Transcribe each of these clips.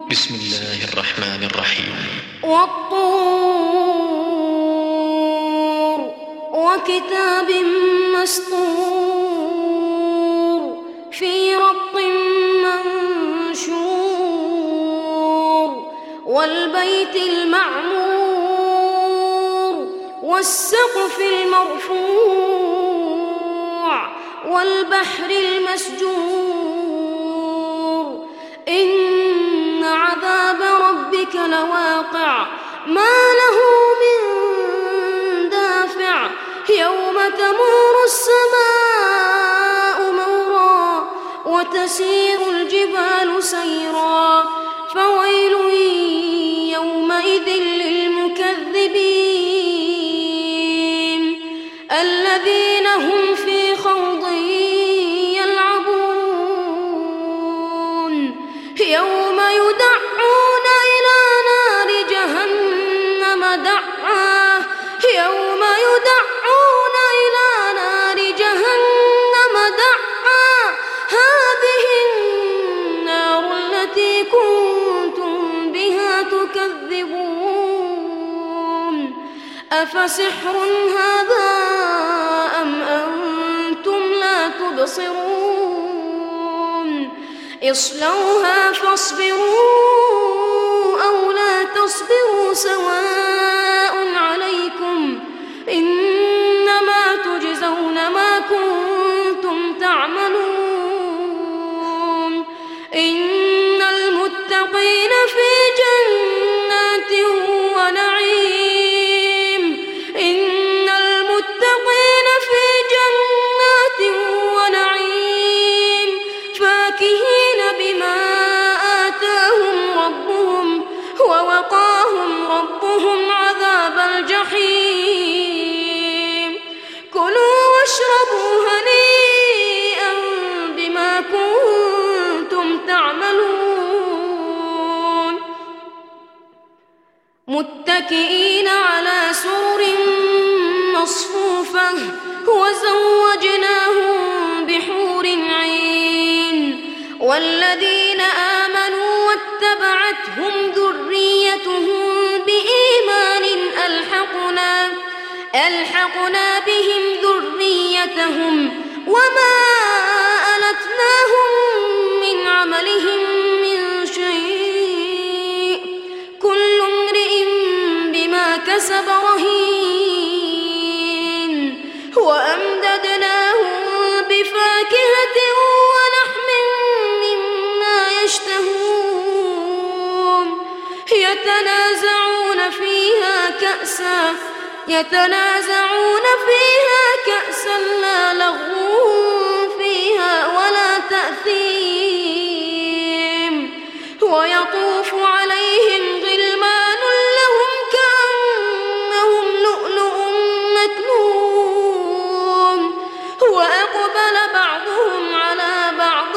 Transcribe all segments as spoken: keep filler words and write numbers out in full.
بسم الله الرحمن الرحيم. والطور وكتاب مسطور في رق منشور والبيت المعمور والسقف المرفوع والبحر المسجور إن عذاب ربك لواقع ما له من دافع يوم تمور السماء مورا وتسير الجبال سيرا فويل يومئذ للمكذبين الذين هم في خوض يلعبون يوم يدعون إلى نار جهنم دعا يوم يدعون إلى نار جهنم دعا هذه النار التي كنتم بها تكذبون أفسحر هذا أم أنتم لا تبصرون اصلوها فاصبروا أو لا تصبروا سواء عليكم إنما تجزون ما كنتم تعملون إن المتقين في جنات ونعيم إن المتقين في جنات ونعيم فاكهين بما آتاهم ربهم ووقاهم ربهم عذاب الجحيم كلوا واشربوا هنيئا بما كنتم تعملون متكئين على سرر مصفوفة وزوجناهم بحور عين والذين آمنوا واتبعتهم ذريتهم بإيمان ألحقنا ألحقنا بهم ذريتهم وما ألتناهم من عملهم من شيء كل امرئ بما كسب رهين وأمددناهم بفاكهة ولحم مما يشتهون يتنازعون فيها كأسا يتنازعون فيها كأسا لا لغو فيها ولا تأثيم ويطوف عليهم غلمان لهم كأنهم لؤلؤ مكنون وأقبل بعضهم على بعض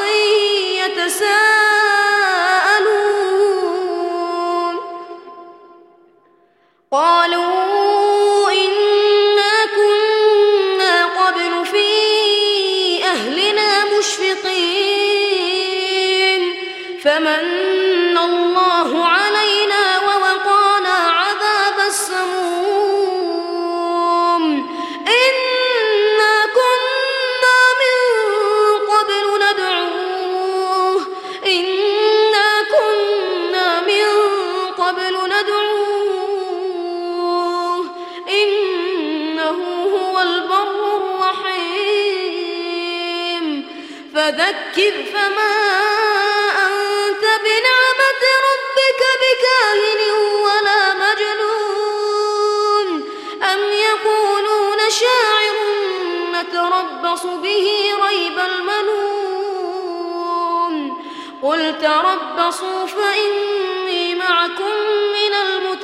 يتساءلون قالوا إنا كنا قبل في أهلنا مشفقين فمن الله علينا ووقانا عذاب السموم إنا كنا من قبل ندعوه إنا كنا من قبل ندعوه إنه هو البر الرحيم فذكر فما أنت بنعمة ربك بكاهن ولا مجنون أم يقولون شاعر نتربص به ريب المنون قل تربصوا فإني معكم من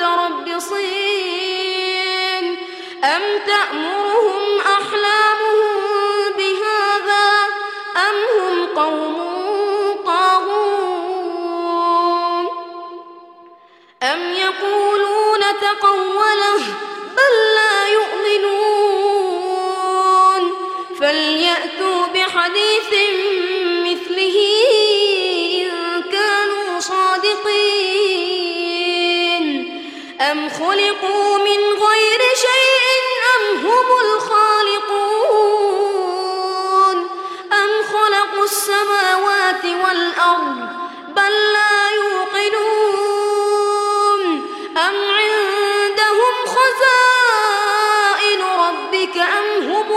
المتربصين أم تأمرهم أحلامهم بهذا أم هم قوم طاغون أم يقولون تقوله بل لا يؤمنون فليأتوا بحديث مثله إن كانوا صادقين أم خلقوا من غير شيء أم هم الخالقون أم خلقوا السماوات والأرض بل لا يوقنون أم عندهم خزائن ربك أم هم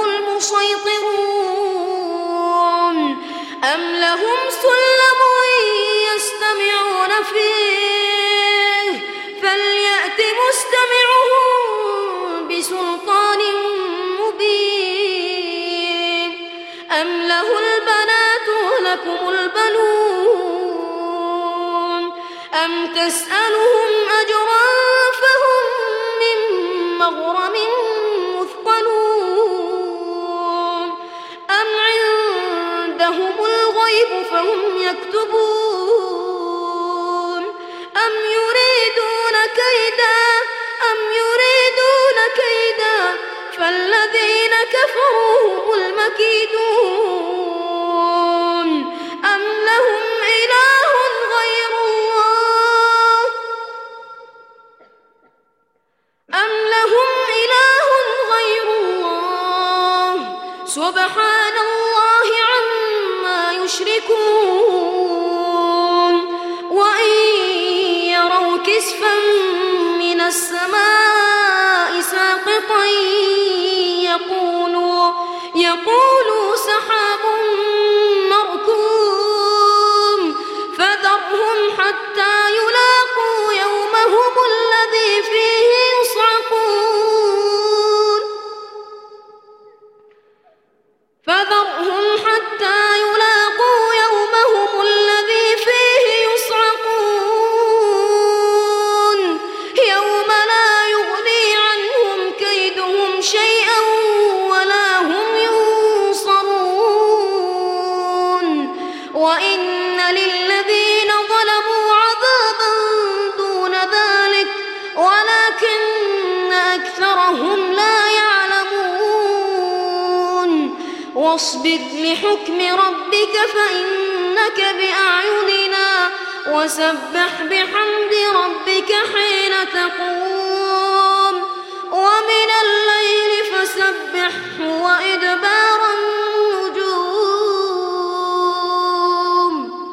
المسيطرون أم لهم سلم يستمعون فيه فليأت مستمعهم بسلطان مبين أم له البنات ولكم البنون أم تسألهم أجرا فهم من مغرم مثقلون أم عندهم الغيب فهم يكتبون أم يريدون كيدا أم يريدون كيدا فالذين كفروا هم المكيدون أم لهم إله غير الله أم لهم إله غير الله سبحان الله عما يشركون وإن يروا كسفا من السماء ساقطا يقولوا يقولوا سحاب مركوم فذرهم حتى يلاقوا يومهم الذي فيه يصعقون فذرهم حتى يلاقوا يومهم الذي فيه يصعقون يوم لا يغني عنهم كيدهم شيئا ولا هم ينصرون وإن للذين ظلموا عذابا دون ذلك ولكن أكثرهم لا يعلمون واصبر لحكم ربك فإنك بأعيننا وسبح بحمد ربك حين